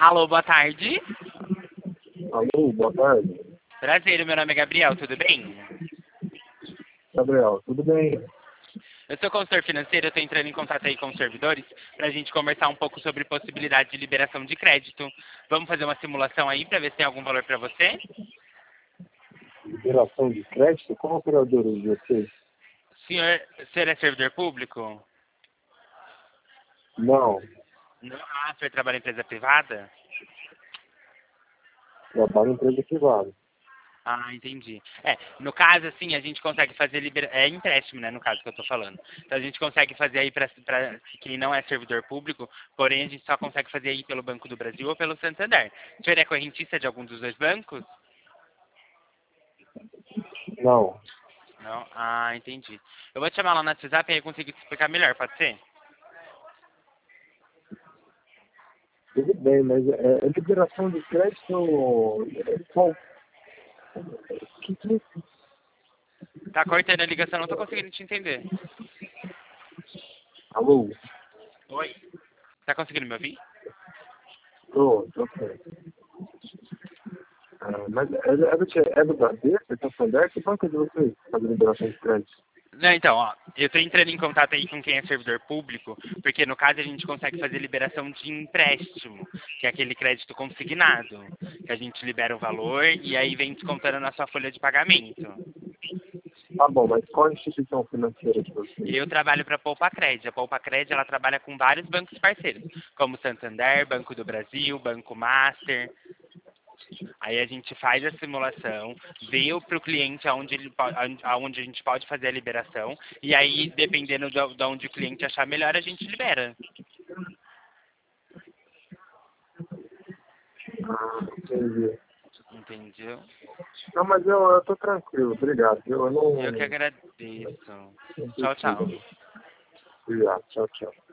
Alô, boa tarde. Alô, boa tarde. Prazer, meu nome é Gabriel, tudo bem? Gabriel, tudo bem? Eu sou consultor financeiro, eu estou entrando em contato aí com os servidores para a gente conversar um pouco sobre possibilidade de liberação de crédito. Vamos fazer uma simulação aí para ver se tem algum valor para você? Liberação de crédito? Qual operadora de vocês? Senhor é servidor público? Não, Não. Ah, o senhor trabalha em empresa privada? trabalho em empresa privada. Ah, entendi. No caso, assim, a gente consegue fazer é empréstimo, né, no caso que eu tô falando. Então a gente consegue fazer aí para quem não é servidor público, porém a gente só consegue fazer aí pelo Banco do Brasil ou pelo Santander. O senhor é correntista de algum dos dois bancos? Não, Não? Ah, entendi. Eu vou te chamar lá no WhatsApp e aí eu consigo te explicar melhor, pode ser? tudo bem, mas liberação de crédito. Qual? Que Tá cortando a ligação, não tô conseguindo te entender. Alô? Oi? Tá conseguindo me ouvir? Tô certo. Mas é do Bradesco, é Santander? Que banco é de vocês? Fazer liberação de crédito? Não, então, ó, eu tô entrando em contato aí com quem é servidor público, porque no caso a gente consegue fazer liberação de empréstimo, que é aquele crédito consignado, que a gente libera o valor e aí vem descontando na sua folha de pagamento. Tá bom, mas qual a instituição financeira de vocês? Eu trabalho para a Poupa Cred. A Poupa Cred ela trabalha com vários bancos parceiros, como Santander, Banco do Brasil, Banco Master. Aí a gente faz a simulação, vê para o cliente aonde a gente pode fazer a liberação, e aí, dependendo de onde o cliente achar melhor, a gente libera. Entendi. Entendeu? Não, mas eu tô tranquilo, obrigado. Eu Eu que não agradeço. Tchau, tchau. preciso. Obrigado, tchau, tchau.